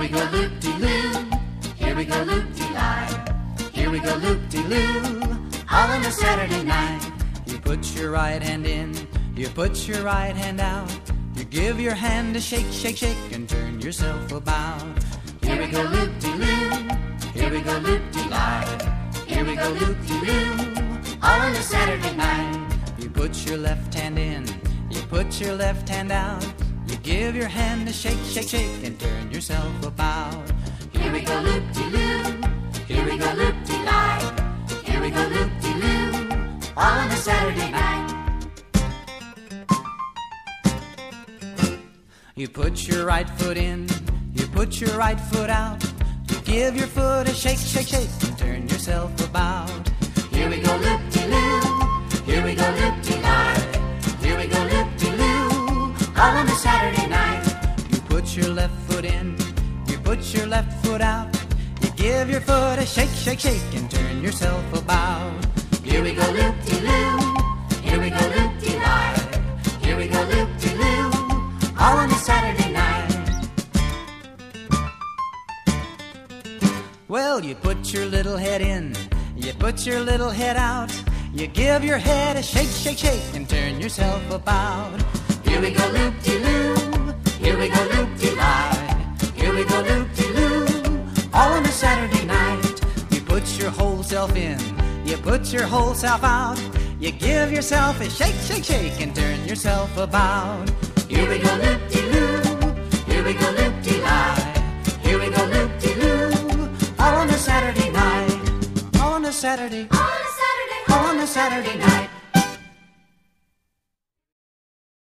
we go loop-de-loo, here we go loop-de-lie, here we go loop-de-loo, all on a Saturday night. You put your right hand in, you put your right hand out, you give your hand a shake, shake, shake, and turn yourself about. Here we go loop-de-loo, here we go loop-de-lie, here we go loop-de-loo, all on a Saturday night. You put your left hand in, you put your left hand out, you give your hand a shake, shake, shake, and turn yourself about. Here we go loop-de-loo, here we go loop-de-lie, here we go loop-de-loo, all on a Saturday night. You put your right foot in, you put your right foot out, you give your foot a shake, shake, shake, and turn yourself about. Here we go loop-de-loo, here we go loop-de-lie, here we go loop-de-loo, all on a Saturday night. You put your left foot in, you put your left foot out, you give your foot a shake, shake, shake, and turn yourself about. Here we go loop-de-loo, here we go loop-de-lie, here we go loop-de-loo, all on a Saturday night. Well, you put your little head in, you put your little head out, you give your head a shake, shake, shake, and turn yourself about. Here we go loop-de-loo, here we go loop-de-lie, here we go loop-de-loo, all on a Saturday night. You put your whole self in, you put your whole self out, you give yourself a shake, shake, shake, and turn yourself about. Here we go loop-de-loo, here we go loop-de-lie, here we go loop-de-loo, all on a Saturday night. On a Saturday, On a Saturday, on a Saturday night.